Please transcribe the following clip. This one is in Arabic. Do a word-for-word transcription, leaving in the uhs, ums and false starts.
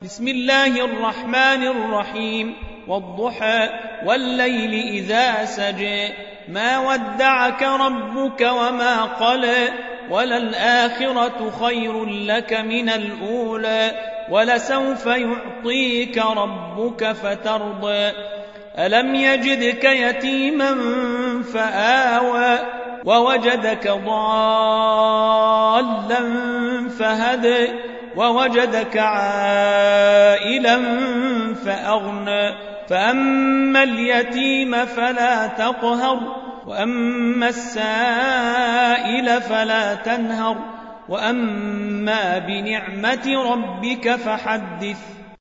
بسم الله الرحمن الرحيم والضحى والليل إذا سجى ما ودعك ربك وما قلى وللآخرة خير لك من الأولى ولسوف يعطيك ربك فترضى ألم يجدك يتيما فآوى ووجدك ضالا فهدى ووجدك عائلا فأغنى فأما اليتيم فلا تقهر وأما السائل فلا تنهر وأما بنعمة ربك فحدث